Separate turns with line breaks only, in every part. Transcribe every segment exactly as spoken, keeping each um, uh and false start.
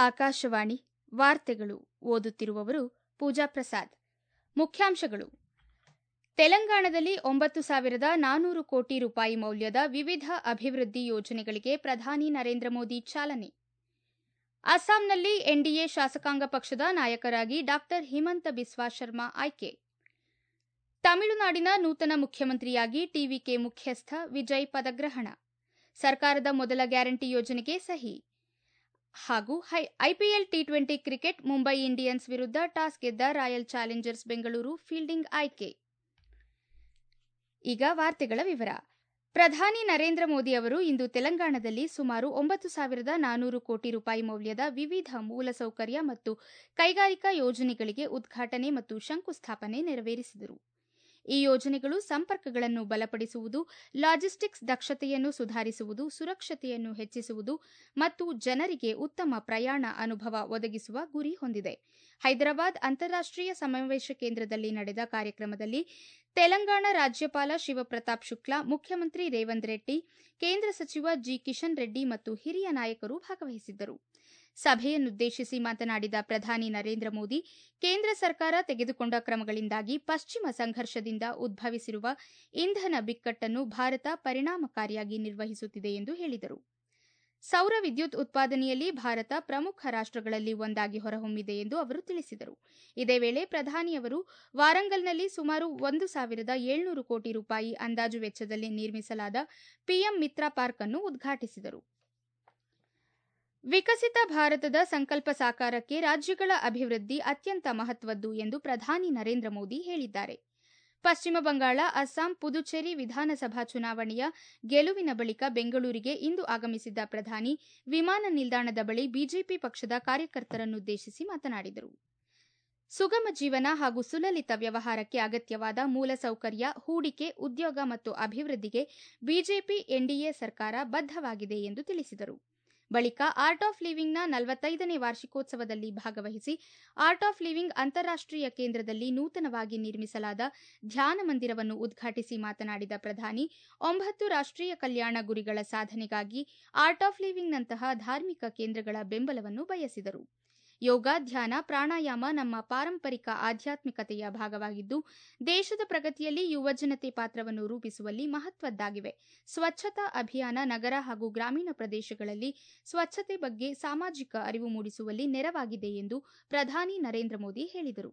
ಆಕಾಶವಾಣಿ ವಾರ್ತೆಗಳು ಓದುತ್ತಿರುವವರು ಪೂಜಾ ಪ್ರಸಾದ್. ಮುಖ್ಯಾಂಶಗಳು: ತೆಲಂಗಾಣದಲ್ಲಿ ಒಂಬತ್ತು ಸಾವಿರದ ನಾನೂರು ಕೋಟಿ ರೂಪಾಯಿ ಮೌಲ್ಯದ ವಿವಿಧ ಅಭಿವೃದ್ಧಿ ಯೋಜನೆಗಳಿಗೆ ಪ್ರಧಾನಿ ನರೇಂದ್ರ ಮೋದಿ ಚಾಲನೆ. ಅಸ್ಸಾಂನಲ್ಲಿ ಎನ್ಡಿಎ ಶಾಸಕಾಂಗ ಪಕ್ಷದ ನಾಯಕರಾಗಿ ಡಾ ಹಿಮಂತ ಬಿಸ್ವಾ ಶರ್ಮಾ ಆಯ್ಕೆ. ತಮಿಳುನಾಡಿನ ನೂತನ ಮುಖ್ಯಮಂತ್ರಿಯಾಗಿ ಟಿವಿಕೆ ಮುಖ್ಯಸ್ಥ ವಿಜಯ್ ಪದಗ್ರಹಣ. ಸರ್ಕಾರದ ಮೊದಲ ಗ್ಯಾರಂಟಿ ಯೋಜನೆಗೆ ಸಹಿ. ಹಾಗೂ IPL T twenty cricket Mumbai Indians ವಿರುದ್ಧ ಟಾಸ್ ಗೆದ್ದ ರಾಯಲ್ ಚಾಲೆಂಜರ್ಸ್ ಬೆಂಗಳೂರು ಫೀಲ್ಡಿಂಗ್ ಆಯ್ಕೆ. ಈಗ ವಾರ್ತೆಗಳ ವಿವರ. ಪ್ರಧಾನಿ ನರೇಂದ್ರ ಮೋದಿ ಅವರು ಇಂದು ತೆಲಂಗಾಣದಲ್ಲಿ ಸುಮಾರು ಒಂಬತ್ತು ಸಾವಿರದ ನಾನೂರು ಕೋಟಿ ರೂಪಾಯಿ ಮೌಲ್ಯದ ವಿವಿಧ ಮೂಲಸೌಕರ್ಯ ಮತ್ತು ಕೈಗಾರಿಕಾ ಯೋಜನೆಗಳಿಗೆ ಉದ್ಘಾಟನೆ ಮತ್ತು ಶಂಕುಸ್ಥಾಪನೆ ನೆರವೇರಿಸಿದರು. ಈ ಯೋಜನೆಗಳು ಸಂಪರ್ಕಗಳನ್ನು ಬಲಪಡಿಸುವುದು, ಲಾಜಿಸ್ಟಿಕ್ಸ್ ದಕ್ಷತೆಯನ್ನು ಸುಧಾರಿಸುವುದು, ಸುರಕ್ಷತೆಯನ್ನು ಹೆಚ್ಚಿಸುವುದು ಮತ್ತು ಜನರಿಗೆ ಉತ್ತಮ ಪ್ರಯಾಣ ಅನುಭವ ಒದಗಿಸುವ ಗುರಿ ಹೊಂದಿದೆ. ಹೈದರಾಬಾದ್ ಅಂತಾರಾಷ್ಟೀಯ ಸಮಾವೇಶ ಕೇಂದ್ರದಲ್ಲಿ ನಡೆದ ಕಾರ್ಯಕ್ರಮದಲ್ಲಿ ತೆಲಂಗಾಣ ರಾಜ್ಯಪಾಲ ಶಿವಪ್ರತಾಪ್ ಶುಕ್ಲಾ, ಮುಖ್ಯಮಂತ್ರಿ ರೇವಂತ್ ರೆಡ್ಡಿ, ಕೇಂದ್ರ ಸಚಿವ ಜಿ ಕಿಶನ್ ರೆಡ್ಡಿ ಮತ್ತು ಹಿರಿಯ ನಾಯಕರು ಭಾಗವಹಿಸಿದ್ದರು. ಸಭೆಯನ್ನುದ್ದೇಶಿಸಿ ಮಾತನಾಡಿದ ಪ್ರಧಾನಿ ನರೇಂದ್ರ ಮೋದಿ, ಕೇಂದ್ರ ಸರ್ಕಾರ ತೆಗೆದುಕೊಂಡ ಕ್ರಮಗಳಿಂದಾಗಿ ಪಶ್ಚಿಮ ಸಂಘರ್ಷದಿಂದ ಉದ್ಭವಿಸಿರುವ ಇಂಧನ ಬಿಕ್ಕಟ್ಟನ್ನು ಭಾರತ ಪರಿಣಾಮಕಾರಿಯಾಗಿ ನಿರ್ವಹಿಸುತ್ತಿದೆ ಎಂದು ಹೇಳಿದರು. ಸೌರ ವಿದ್ಯುತ್ ಉತ್ಪಾದನೆಯಲ್ಲಿ ಭಾರತ ಪ್ರಮುಖ ರಾಷ್ಟಗಳಲ್ಲಿ ಒಂದಾಗಿ ಹೊರಹೊಮ್ಮಿದೆ ಎಂದು ಅವರು ತಿಳಿಸಿದರು. ಇದೇ ವೇಳೆ ಪ್ರಧಾನಿಯವರು ವಾರಂಗಲ್ನಲ್ಲಿ ಸುಮಾರು ಒಂದು ಸಾವಿರದ ಏಳ್ನೂರು ಕೋಟಿ ರೂಪಾಯಿ ಅಂದಾಜು ವೆಚ್ಚದಲ್ಲಿ ನಿರ್ಮಿಸಲಾದ ಪಿಎಂ ಮಿತ್ರ ಪಾರ್ಕ್ ಅನ್ನು ಉದ್ಘಾಟಿಸಿದರು. ವಿಕಸಿತ ಭಾರತದ ಸಂಕಲ್ಪ ಸಾಕಾರಕ್ಕೆ ರಾಜ್ಯಗಳ ಅಭಿವೃದ್ಧಿ ಅತ್ಯಂತ ಮಹತ್ವದ್ದು ಎಂದು ಪ್ರಧಾನಿ ನರೇಂದ್ರ ಮೋದಿ ಹೇಳಿದ್ದಾರೆ. ಪಶ್ಚಿಮ ಬಂಗಾಳ, ಅಸ್ಸಾಂ, ಪುದುಚೇರಿ ವಿಧಾನಸಭಾ ಚುನಾವಣೆಯ ಗೆಲುವಿನ ಬಳಿಕ ಬೆಂಗಳೂರಿಗೆ ಇಂದು ಆಗಮಿಸಿದ್ದ ಪ್ರಧಾನಿ ವಿಮಾನ ನಿಲ್ದಾಣದ ಬಳಿ ಬಿಜೆಪಿ ಪಕ್ಷದ ಕಾರ್ಯಕರ್ತರನ್ನುದ್ದೇಶಿಸಿ ಮಾತನಾಡಿದರು. ಸುಗಮ ಜೀವನ ಹಾಗೂ ಸುಲಲಿತ ವ್ಯವಹಾರಕ್ಕೆ ಅಗತ್ಯವಾದ ಮೂಲಸೌಕರ್ಯ, ಹೂಡಿಕೆ, ಉದ್ಯೋಗ ಮತ್ತು ಅಭಿವೃದ್ಧಿಗೆ ಬಿಜೆಪಿ ಎನ್ಡಿಎ ಸರ್ಕಾರ ಬದ್ಧವಾಗಿದೆ ಎಂದು ತಿಳಿಸಿದರು. ಬಳಿಕ ಆರ್ಟ್ ಆಫ್ ಲಿವಿಂಗ್ನ ನಲವತ್ತೈದನೇ ವಾರ್ಷಿಕೋತ್ಸವದಲ್ಲಿ ಭಾಗವಹಿಸಿ ಆರ್ಟ್ ಆಫ್ ಲಿವಿಂಗ್ ಅಂತಾರಾಷ್ಟೀಯ ಕೇಂದ್ರದಲ್ಲಿ ನೂತನವಾಗಿ ನಿರ್ಮಿಸಲಾದ ಧ್ಯಾನ ಮಂದಿರವನ್ನು ಉದ್ಘಾಟಿಸಿ ಮಾತನಾಡಿದ ಪ್ರಧಾನಿ, ಒಂಬತ್ತು ರಾಷ್ಟೀಯ ಕಲ್ಯಾಣ ಗುರಿಗಳ ಸಾಧನೆಗಾಗಿ ಆರ್ಟ್ ಆಫ್ ಲಿವಿಂಗ್ನಂತಹ ಧಾರ್ಮಿಕ ಕೇಂದ್ರಗಳ ಬೆಂಬಲವನ್ನು ಬಯಸಿದರು. ಯೋಗ, ಧ್ಯಾನ, ಪ್ರಾಣಾಯಾಮ ನಮ್ಮ ಪಾರಂಪರಿಕ ಆಧ್ಯಾತ್ಮಿಕತೆಯ ಭಾಗವಾಗಿದ್ದು, ದೇಶದ ಪ್ರಗತಿಯಲ್ಲಿ ಯುವಜನತೆ ಪಾತ್ರವನ್ನು ರೂಪಿಸುವಲ್ಲಿ ಮಹತ್ವದ್ದಾಗಿವೆ. ಸ್ವಚ್ಛತಾ ಅಭಿಯಾನ ನಗರ ಹಾಗೂ ಗ್ರಾಮೀಣ ಪ್ರದೇಶಗಳಲ್ಲಿ ಸ್ವಚ್ಛತೆ ಬಗ್ಗೆ ಸಾಮಾಜಿಕ ಅರಿವು ಮೂಡಿಸುವಲ್ಲಿ ನೆರವಾಗಿದೆ ಎಂದು ಪ್ರಧಾನಿ ನರೇಂದ್ರ ಮೋದಿ ಹೇಳಿದರು.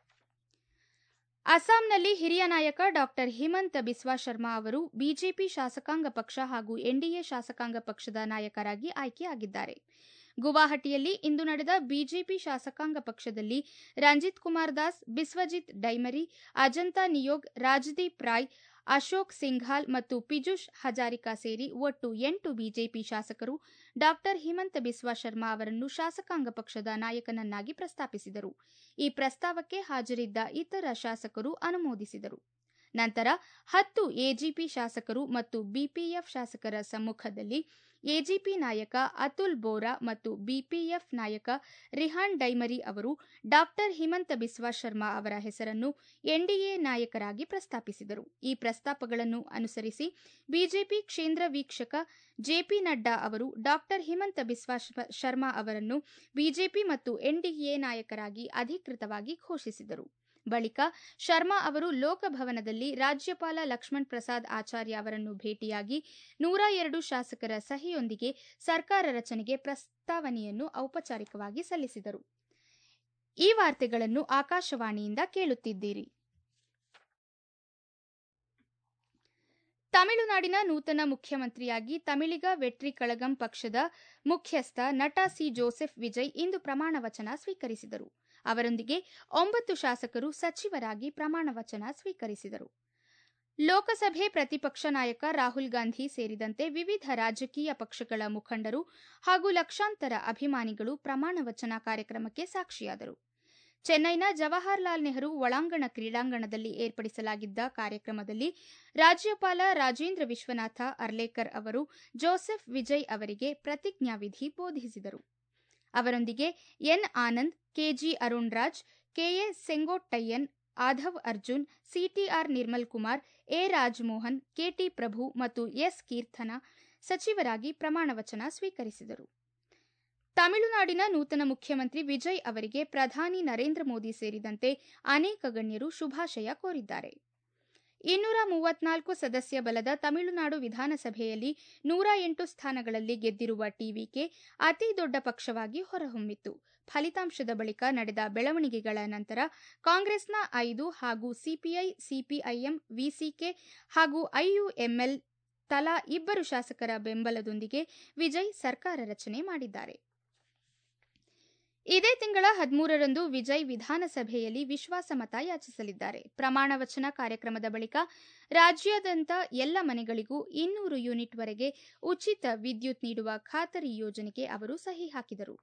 ಅಸ್ಸಾಂನಲ್ಲಿ ಹಿರಿಯ ನಾಯಕ ಡಾ ಹಿಮಂತ ಬಿಸ್ವಾ ಶರ್ಮಾ ಅವರು ಬಿಜೆಪಿ ಶಾಸಕಾಂಗ ಪಕ್ಷ ಹಾಗೂ ಎನ್ಡಿಎ ಶಾಸಕಾಂಗ ಪಕ್ಷದ ನಾಯಕರಾಗಿ ಆಯ್ಕೆಯಾಗಿದ್ದಾರೆ. ಗುವಾಹಟಿಯಲ್ಲಿ ಇಂದು ನಡೆದ ಬಿಜೆಪಿ ಶಾಸಕಾಂಗ ಪಕ್ಷದಲ್ಲಿ ರಂಜಿತ್ ಕುಮಾರ್ ದಾಸ್, ಬಿಸ್ವಜಿತ್ ಡೈಮರಿ, ಅಜಂತಾ ನಿಯೋಗ್, ರಾಜದೀಪ್ ರಾಯ್, ಅಶೋಕ್ ಸಿಂಘಾಲ್ ಮತ್ತು ಪಿಜುಷ್ ಹಜಾರಿಕಾ ಸೇರಿ ಒಟ್ಟು ಎಂಟು ಬಿಜೆಪಿ ಶಾಸಕರು ಡಾ ಹಿಮಂತ ಬಿಸ್ವಾ ಶರ್ಮಾ ಅವರನ್ನು ಶಾಸಕಾಂಗ ಪಕ್ಷದ ನಾಯಕನನ್ನಾಗಿ ಪ್ರಸ್ತಾಪಿಸಿದರು. ಈ ಪ್ರಸ್ತಾವಕ್ಕೆ ಹಾಜರಿದ್ದ ಇತರ ಶಾಸಕರು ಅನುಮೋದಿಸಿದರು. ನಂತರ ಹತ್ತು ಎಜಿಪಿ ಶಾಸಕರು ಮತ್ತು ಬಿಪಿಎಫ್ ಶಾಸಕರ ಸಮ್ಮುಖದಲ್ಲಿ ಎಜಿಪಿ ನಾಯಕ ಅತುಲ್ ಬೋರಾ ಮತ್ತು ಬಿಪಿಎಫ್ ನಾಯಕ ರಿಹಾನ್ ಡೈಮರಿ ಅವರು ಡಾ ಹಿಮಂತ ಬಿಸ್ವಾ ಶರ್ಮಾ ಅವರ ಹೆಸರನ್ನು ಎನ್ಡಿಎ ನಾಯಕರಾಗಿ ಪ್ರಸ್ತಾಪಿಸಿದರು. ಈ ಪ್ರಸ್ತಾಪಗಳನ್ನು ಅನುಸರಿಸಿ ಬಿಜೆಪಿ ಕೇಂದ್ರ ವೀಕ್ಷಕ ಜೆಪಿ ನಡ್ಡಾ ಅವರು ಡಾ ಹಿಮಂತ ಬಿಸ್ವಾ ಶರ್ಮಾ ಅವರನ್ನು ಬಿಜೆಪಿ ಮತ್ತು ಎನ್ಡಿಎ ನಾಯಕರಾಗಿ ಅಧಿಕೃತವಾಗಿ ಘೋಷಿಸಿದರು. ಬಳಿಕ ಶರ್ಮಾ ಅವರು ಲೋಕಭವನದಲ್ಲಿ ರಾಜ್ಯಪಾಲ ಲಕ್ಷ್ಮಣ್ ಪ್ರಸಾದ್ ಆಚಾರ್ಯ ಅವರನ್ನು ಭೇಟಿಯಾಗಿ ನೂರ ಎರಡು ಶಾಸಕರ ಸಹಿಯೊಂದಿಗೆ ಸರ್ಕಾರ ರಚನೆಗೆ ಪ್ರಸ್ತಾವನೆಯನ್ನು ಔಪಚಾರಿಕವಾಗಿ ಸಲ್ಲಿಸಿದರು. ಈ ವಾರ್ತೆಗಳನ್ನು ಆಕಾಶವಾಣಿಯಿಂದ ಕೇಳುತ್ತಿದ್ದೀರಿ. ತಮಿಳುನಾಡಿನ ನೂತನ ಮುಖ್ಯಮಂತ್ರಿಯಾಗಿ ತಮಿಳಿಗ ವೆಟ್ರಿ ಕಳಗಂ ಪಕ್ಷದ ಮುಖ್ಯಸ್ಥ ನಟ ಸಿ ಜೋಸೆಫ್ ವಿಜಯ್ ಇಂದು ಪ್ರಮಾಣ ವಚನ ಸ್ವೀಕರಿಸಿದರು. ಅವರೊಂದಿಗೆ ಒಂಬತ್ತು ಶಾಸಕರು ಸಚಿವರಾಗಿ ಪ್ರಮಾಣ ವಚನ ಸ್ವೀಕರಿಸಿದರು. ಲೋಕಸಭೆ ಪ್ರತಿಪಕ್ಷ ನಾಯಕ ರಾಹುಲ್ ಗಾಂಧಿ ಸೇರಿದಂತೆ ವಿವಿಧ ರಾಜಕೀಯ ಪಕ್ಷಗಳ ಮುಖಂಡರು ಹಾಗೂ ಲಕ್ಷಾಂತರ ಅಭಿಮಾನಿಗಳು ಪ್ರಮಾಣ ವಚನ ಕಾರ್ಯಕ್ರಮಕ್ಕೆ ಸಾಕ್ಷಿಯಾದರು. ಚೆನ್ನೈನ ಜವಾಹರಲಾಲ್ ನೆಹರು ಒಳಾಂಗಣ ಕ್ರೀಡಾಂಗಣದಲ್ಲಿ ಏರ್ಪಡಿಸಲಾಗಿದ್ದ ಕಾರ್ಯಕ್ರಮದಲ್ಲಿ ರಾಜ್ಯಪಾಲ ರಾಜೇಂದ್ರ ವಿಶ್ವನಾಥ ಅರ್ಲೇಕರ್ ಅವರು ಜೋಸೆಫ್ ವಿಜಯ್ ಅವರಿಗೆ ಪ್ರತಿಜ್ಞಾವಿಧಿ ಬೋಧಿಸಿದರು. ಅವರೊಂದಿಗೆ N Anand, KG Arun Raj, KA Sengottaiyan, Aadhav Arjun, CTR Nirmal Kumar, A Rajamohan, KT Prabhu ಮತ್ತು ಎಸ್ ಕೀರ್ತನ ಸಚಿವರಾಗಿ ಪ್ರಮಾಣ ವಚನ ಸ್ವೀಕರಿಸಿದರು. ತಮಿಳುನಾಡಿನ ನೂತನ ಮುಖ್ಯಮಂತ್ರಿ ವಿಜಯ್ ಅವರಿಗೆ ಪ್ರಧಾನಿ ನರೇಂದ್ರ ಮೋದಿ ಸೇರಿದಂತೆ ಅನೇಕ ಗಣ್ಯರು ಶುಭಾಶಯ ಕೋರಿದ್ದಾರೆ. ಇನ್ನೂರ ಮೂವತ್ನಾಲ್ಕು ಸದಸ್ಯ ಬಲದ ತಮಿಳುನಾಡು ವಿಧಾನಸಭೆಯಲ್ಲಿ ನೂರ ಎಂಟು ಸ್ಥಾನಗಳಲ್ಲಿ ಗೆದ್ದಿರುವ ಟಿವಿಕೆ ಅತಿ ದೊಡ್ಡ ಪಕ್ಷವಾಗಿ ಹೊರಹೊಮ್ಮಿತ್ತು. ಫಲಿತಾಂಶದ ಬಳಿಕ ನಡೆದ ಬೆಳವಣಿಗೆಗಳ ನಂತರ ಕಾಂಗ್ರೆಸ್ನ ಐದು ಹಾಗೂ ಸಿಪಿಐ, ಸಿಪಿಐಎಂ, ವಿಸಿಕೆ ಹಾಗೂ ಐಯುಎಂಎಲ್ ತಲಾ ಇಬ್ಬರು ಶಾಸಕರ ಬೆಂಬಲದೊಂದಿಗೆ ವಿಜಯ್ ಸರ್ಕಾರ ರಚನೆ ಮಾಡಿದ್ದಾರೆ. ಇದೇ ತಿಂಗಳ ಹದಿಮೂರರಂದು ವಿಜಯ್ ವಿಧಾನಸಭೆಯಲ್ಲಿ ವಿಶ್ವಾಸಮತ ಯಾಚಿಸಲಿದ್ದಾರೆ. ಪ್ರಮಾಣ ವಚನ ಕಾರ್ಯಕ್ರಮದ ಬಳಿಕ ರಾಜ್ಯಾದ್ಯಂತ ಎಲ್ಲ ಮನೆಗಳಿಗೂ ಇನ್ನೂರು ಯೂನಿಟ್ವರೆಗೆ ಉಚಿತ ವಿದ್ಯುತ್ ನೀಡುವ ಖಾತರಿ ಯೋಜನೆಗೆ ಅವರು ಸಹಿ ಹಾಕಿದರು.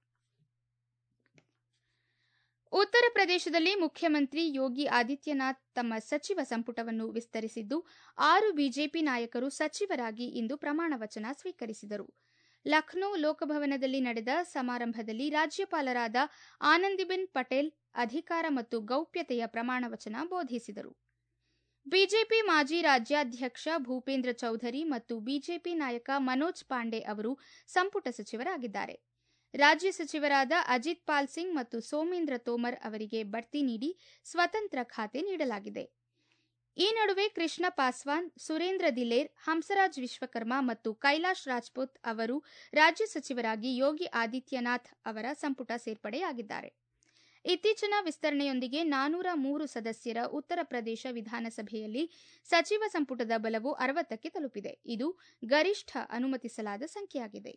ಉತ್ತರ ಪ್ರದೇಶದಲ್ಲಿ ಮುಖ್ಯಮಂತ್ರಿ ಯೋಗಿ ಆದಿತ್ಯನಾಥ್ ತಮ್ಮ ಸಚಿವ ಸಂಪುಟವನ್ನು ವಿಸ್ತರಿಸಿದ್ದು, ಆರು ಬಿಜೆಪಿ ನಾಯಕರು ಸಚಿವರಾಗಿ ಇಂದು ಪ್ರಮಾಣ ವಚನ ಸ್ವೀಕರಿಸಿದರು. ಲಖನೌ ಲೋಕಭವನದಲ್ಲಿ ನಡೆದ ಸಮಾರಂಭದಲ್ಲಿ ರಾಜ್ಯಪಾಲರಾದ ಆನಂದಿಬೆನ್ ಪಟೇಲ್ ಅಧಿಕಾರ ಮತ್ತು ಗೌಪ್ಯತೆಯ ಪ್ರಮಾಣ ವಚನ ಬೋಧಿಸಿದರು. ಬಿಜೆಪಿ ಮಾಜಿ ರಾಜ್ಯಾಧ್ಯಕ್ಷ ಭೂಪೇಂದ್ರ ಚೌಧರಿ ಮತ್ತು ಬಿಜೆಪಿ ನಾಯಕ ಮನೋಜ್ ಪಾಂಡೆ ಅವರು ಸಂಪುಟ ಸಚಿವರಾಗಿದ್ದಾರೆ. ರಾಜ್ಯ ಸಚಿವರಾದ ಅಜಿತ್ ಪಾಲ್ ಸಿಂಗ್ ಮತ್ತು ಸೋಮೇಂದ್ರ ತೋಮರ್ ಅವರಿಗೆ ಬಡ್ತಿ ನೀಡಿ ಸ್ವತಂತ್ರ ಖಾತೆ ನೀಡಲಾಗಿದೆ. ಈ ನಡುವೆ ಕೃಷ್ಣ ಪಾಸ್ವಾನ್, ಸುರೇಂದ್ರ ದಿಲೇರ್, ಹಂಸರಾಜ್ ವಿಶ್ವಕರ್ಮ ಮತ್ತು ಕೈಲಾಶ್ ರಾಜ್ಪುತ್ ಅವರು ರಾಜ್ಯ ಸಚಿವರಾಗಿ ಯೋಗಿ ಆದಿತ್ಯನಾಥ್ ಅವರ ಸಂಪುಟ ಸೇರ್ಪಡೆಯಾಗಿದ್ದಾರೆ. ಇತ್ತೀಚಿನ ವಿಸ್ತರಣೆಯೊಂದಿಗೆ ನಾನೂರ ಮೂರು ಸದಸ್ಯರ ಉತ್ತರ ಪ್ರದೇಶ ವಿಧಾನಸಭೆಯಲ್ಲಿ ಸಚಿವ ಸಂಪುಟದ ಬಲವು ಅರವತ್ತಕ್ಕೆ ತಲುಪಿದೆ. ಇದು ಗರಿಷ್ಠ ಅನುಮತಿಸಲಾದ ಸಂಖ್ಯೆಯಾಗಿದೆ.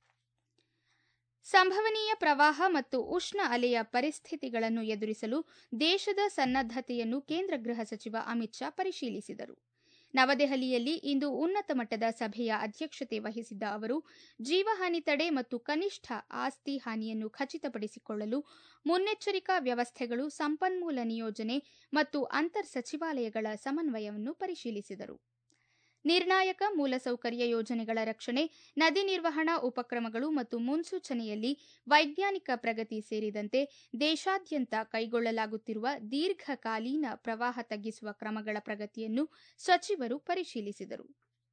ಸಂಭವನೀಯ ಪ್ರವಾಹ ಮತ್ತು ಉಷ್ಣ ಅಲೆಯ ಪರಿಸ್ಥಿತಿಗಳನ್ನು ಎದುರಿಸಲು ದೇಶದ ಸನ್ನದ್ದತೆಯನ್ನು ಕೇಂದ್ರ ಗೃಹ ಸಚಿವ ಅಮಿತ್ ಶಾ ಪರಿಶೀಲಿಸಿದರು. ನವದೆಹಲಿಯಲ್ಲಿ ಇಂದು ಉನ್ನತ ಮಟ್ಟದ ಸಭೆಯ ಅಧ್ಯಕ್ಷತೆ ವಹಿಸಿದ್ದ ಅವರು ಜೀವಹಾನಿ ತಡೆ ಮತ್ತು ಕನಿಷ್ಠ ಆಸ್ತಿ ಹಾನಿಯನ್ನು ಖಚಿತಪಡಿಸಿಕೊಳ್ಳಲು ಮುನ್ನೆಚ್ಚರಿಕಾ ವ್ಯವಸ್ಥೆಗಳು, ಸಂಪನ್ಮೂಲ ನಿಯೋಜನೆ ಮತ್ತು ಅಂತರ್ ಸಚಿವಾಲಯಗಳ ಸಮನ್ವಯವನ್ನು ಪರಿಶೀಲಿಸಿದರು. ನಿರ್ಣಾಯಕ ಮೂಲಸೌಕರ್ಯ ಯೋಜನೆಗಳ ರಕ್ಷಣೆ, ನದಿ ನಿರ್ವಹಣಾ ಉಪಕ್ರಮಗಳು ಮತ್ತು ಮುನ್ಸೂಚನೆಯಲ್ಲಿ ವೈಜ್ಞಾನಿಕ ಪ್ರಗತಿ ಸೇರಿದಂತೆ ದೇಶಾದ್ಯಂತ ಕೈಗೊಳ್ಳಲಾಗುತ್ತಿರುವ ದೀರ್ಘಕಾಲೀನ ಪ್ರವಾಹ ತಗ್ಗಿಸುವ ಕ್ರಮಗಳ ಪ್ರಗತಿಯನ್ನು ಸಚಿವರು ಪರಿಶೀಲಿಸಿದರು.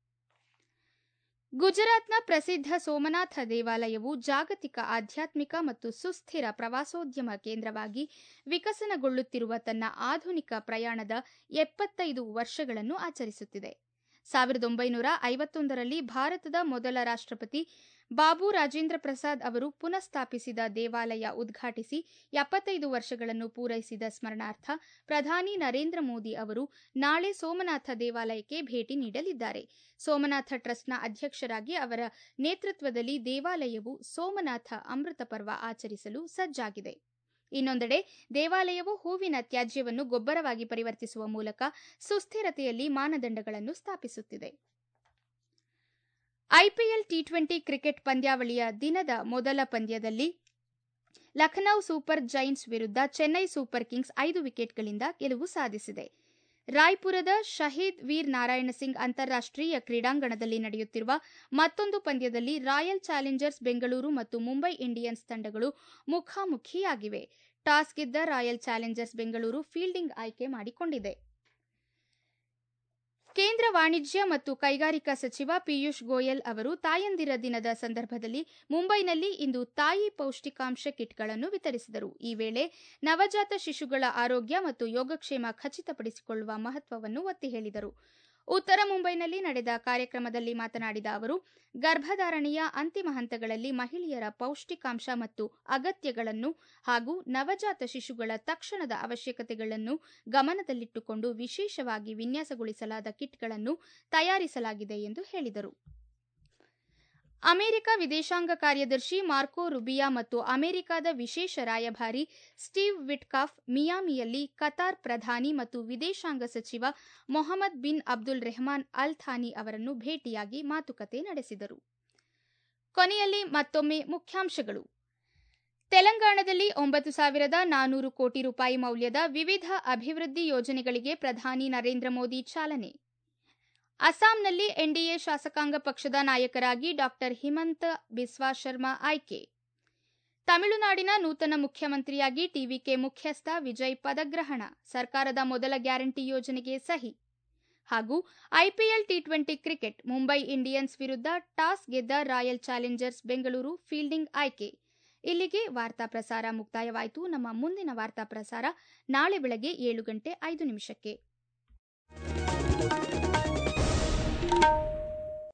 ಗುಜರಾತ್ನ ಪ್ರಸಿದ್ಧ ಸೋಮನಾಥ ದೇವಾಲಯವು ಜಾಗತಿಕ ಆಧ್ಯಾತ್ಮಿಕ ಮತ್ತು ಸುಸ್ಥಿರ ಪ್ರವಾಸೋದ್ಯಮ ಕೇಂದ್ರವಾಗಿ ವಿಕಸನಗೊಳ್ಳುತ್ತಿರುವ ತನ್ನ ಆಧುನಿಕ ಪ್ರಯಾಣದ ಎಪ್ಪತ್ತೈದು ವರ್ಷಗಳನ್ನು ಆಚರಿಸುತ್ತಿದೆ. ಸಾವಿರದ ಒಂಬೈನೂರ ಐವತ್ತೊಂದರಲ್ಲಿ ಭಾರತದ ಮೊದಲ ರಾಷ್ಟ್ರಪತಿ ಬಾಬು ರಾಜೇಂದ್ರ ಪ್ರಸಾದ್ ಅವರು ಪುನಃಸ್ಥಾಪಿಸಿದ ದೇವಾಲಯ ಉದ್ಘಾಟಿಸಿ ಎಪ್ಪತ್ತೈದು ವರ್ಷಗಳನ್ನು ಪೂರೈಸಿದ ಸ್ಮರಣಾರ್ಥ ಪ್ರಧಾನಿ ನರೇಂದ್ರ ಮೋದಿ ಅವರು ನಾಳೆ ಸೋಮನಾಥ ದೇವಾಲಯಕ್ಕೆ ಭೇಟಿ ನೀಡಲಿದ್ದಾರೆ. ಸೋಮನಾಥ ಟ್ರಸ್ಟ್ನ ಅಧ್ಯಕ್ಷರಾಗಿ ಅವರ ನೇತೃತ್ವದಲ್ಲಿ ದೇವಾಲಯವು ಸೋಮನಾಥ ಅಮೃತ ಪರ್ವ ಆಚರಿಸಲು ಸಜ್ಜಾಗಿದೆ. ಇನ್ನೊಂದೆಡೆ ದೇವಾಲಯವು ಹೂವಿನ ತ್ಯಾಜ್ಯವನ್ನು ಗೊಬ್ಬರವಾಗಿ ಪರಿವರ್ತಿಸುವ ಮೂಲಕ ಸುಸ್ಥಿರತೆಯಲ್ಲಿ ಮಾನದಂಡಗಳನ್ನು ಸ್ಥಾಪಿಸುತ್ತಿದೆ. ಐಪಿಎಲ್ ಟಿ ಟ್ವೆಂಟಿ ಕ್ರಿಕೆಟ್ ಪಂದ್ಯಾವಳಿಯ ದಿನದ ಮೊದಲ ಪಂದ್ಯದಲ್ಲಿ ಲಖನೌ ಸೂಪರ್ ಜೈಂಟ್ಸ್ ವಿರುದ್ಧ ಚೆನ್ನೈ ಸೂಪರ್ ಕಿಂಗ್ಸ್ ಐದು ವಿಕೆಟ್ಗಳಿಂದ ಗೆಲುವು ಸಾಧಿಸಿದೆ. ರಾಯ್ಪುರದ ಶಹೀದ್ ವೀರ್ ನಾರಾಯಣ ಸಿಂಗ್ ಅಂತಾರಾಷ್ಟ್ರೀಯ ಕ್ರೀಡಾಂಗಣದಲ್ಲಿ ನಡೆಯುತ್ತಿರುವ ಮತ್ತೊಂದು ಪಂದ್ಯದಲ್ಲಿ ರಾಯಲ್ ಚಾಲೆಂಜರ್ಸ್ ಬೆಂಗಳೂರು ಮತ್ತು ಮುಂಬೈ ಇಂಡಿಯನ್ಸ್ ತಂಡಗಳು ಮುಖಾಮುಖಿಯಾಗಿವೆ. ಟಾಸ್ ಗೆದ್ದ ರಾಯಲ್ ಚಾಲೆಂಜರ್ಸ್ ಬೆಂಗಳೂರು ಫೀಲ್ಡಿಂಗ್ ಆಯ್ಕೆ ಮಾಡಿಕೊಂಡಿದೆ. ಕೇಂದ್ರ ವಾಣಿಜ್ಯ ಮತ್ತು ಕೈಗಾರಿಕಾ ಸಚಿವ ಪಿಯೂಷ್ ಗೋಯಲ್ ಅವರು ತಾಯಂದಿರ ದಿನದ ಸಂದರ್ಭದಲ್ಲಿ ಮುಂಬೈನಲ್ಲಿ ಇಂದು ತಾಯಿ ಪೌಷ್ಟಿಕಾಂಶ ಕಿಟ್ಗಳನ್ನು ವಿತರಿಸಿದರು. ಈ ವೇಳೆ ನವಜಾತ ಶಿಶುಗಳ ಆರೋಗ್ಯ ಮತ್ತು ಯೋಗಕ್ಷೇಮ ಖಚಿತಪಡಿಸಿಕೊಳ್ಳುವ ಮಹತ್ವವನ್ನು ಒತ್ತಿ ಹೇಳಿದರು. ಉತ್ತರ ಮುಂಬೈನಲ್ಲಿ ನಡೆದ ಕಾರ್ಯಕ್ರಮದಲ್ಲಿ ಮಾತನಾಡಿದ ಅವರು, ಗರ್ಭಧಾರಣೆಯ ಅಂತಿಮ ಹಂತಗಳಲ್ಲಿ ಮಹಿಳೆಯರ ಪೌಷ್ಟಿಕಾಂಶ ಮತ್ತು ಅಗತ್ಯಗಳನ್ನು ಹಾಗೂ ನವಜಾತ ಶಿಶುಗಳ ತಕ್ಷಣದ ಅವಶ್ಯಕತೆಗಳನ್ನು ಗಮನದಲ್ಲಿಟ್ಟುಕೊಂಡು ವಿಶೇಷವಾಗಿ ವಿನ್ಯಾಸಗೊಳಿಸಲಾದ ಕಿಟ್ಗಳನ್ನು ತಯಾರಿಸಲಾಗಿದೆ ಎಂದು ಹೇಳಿದರು. ಅಮೆರಿಕ ವಿದೇಶಾಂಗ ಕಾರ್ಯದರ್ಶಿ ಮಾರ್ಕೊ ರುಬಿಯಾ ಮತ್ತು ಅಮೆರಿಕದ ವಿಶೇಷ ರಾಯಭಾರಿ ಸ್ಟೀವ್ ವಿಟ್ಕಾಫ್ ಮಿಯಾಮಿಯಲ್ಲಿ ಕತಾರ್ ಪ್ರಧಾನಿ ಮತ್ತು ವಿದೇಶಾಂಗ ಸಚಿವ Mohammed bin Abdul Rahman Al Thani ಅವರನ್ನು ಭೇಟಿಯಾಗಿ ಮಾತುಕತೆ ನಡೆಸಿದರು. ಕೊನೆಯಲ್ಲಿ ಮತ್ತೊಮ್ಮೆ ಮುಖ್ಯಾಂಶಗಳು. ತೆಲಂಗಾಣದಲ್ಲಿ ಒಂಬತ್ತು ಸಾವಿರದ ನಾನೂರು ಕೋಟಿ ರೂಪಾಯಿ ಮೌಲ್ಯದ ವಿವಿಧ ಅಭಿವೃದ್ಧಿ ಯೋಜನೆಗಳಿಗೆ ಪ್ರಧಾನಿ ನರೇಂದ್ರ ಮೋದಿ ಚಾಲನೆ. ಅಸ್ಸಾಂನಲ್ಲಿ ಎನ್ಡಿಎ ಶಾಸಕಾಂಗ ಪಕ್ಷದ ನಾಯಕರಾಗಿ ಡಾ ಹಿಮಂತ ಬಿಸ್ವಾ ಶರ್ಮಾ ಆಯ್ಕೆ. ತಮಿಳುನಾಡಿನ ನೂತನ ಮುಖ್ಯಮಂತ್ರಿಯಾಗಿ ಟಿವಿಕೆ ಮುಖ್ಯಸ್ಥ ವಿಜಯ್ ಪದಗ್ರಹಣ. ಸರ್ಕಾರದ ಮೊದಲ ಗ್ಯಾರಂಟಿ ಯೋಜನೆಗೆ ಸಹಿ. ಹಾಗೂ IPL T twenty cricket Mumbai Indians ವಿರುದ್ಧ ಟಾಸ್ ಗೆದ್ದ ರಾಯಲ್ ಚಾಲೆಂಜರ್ಸ್ ಬೆಂಗಳೂರು ಫೀಲ್ಡಿಂಗ್ ಆಯ್ಕೆ. ಇಲ್ಲಿಗೆ ವಾರ್ತಾ ಪ್ರಸಾರ ಮುಕ್ತಾಯವಾಯಿತು. ನಮ್ಮ ಮುಂದಿನ ವಾರ್ತಾ ಪ್ರಸಾರ ನಾಳೆ ಬೆಳಗ್ಗೆ ಏಳು ಗಂಟೆ ಐದು ನಿಮಿಷಕ್ಕೆ.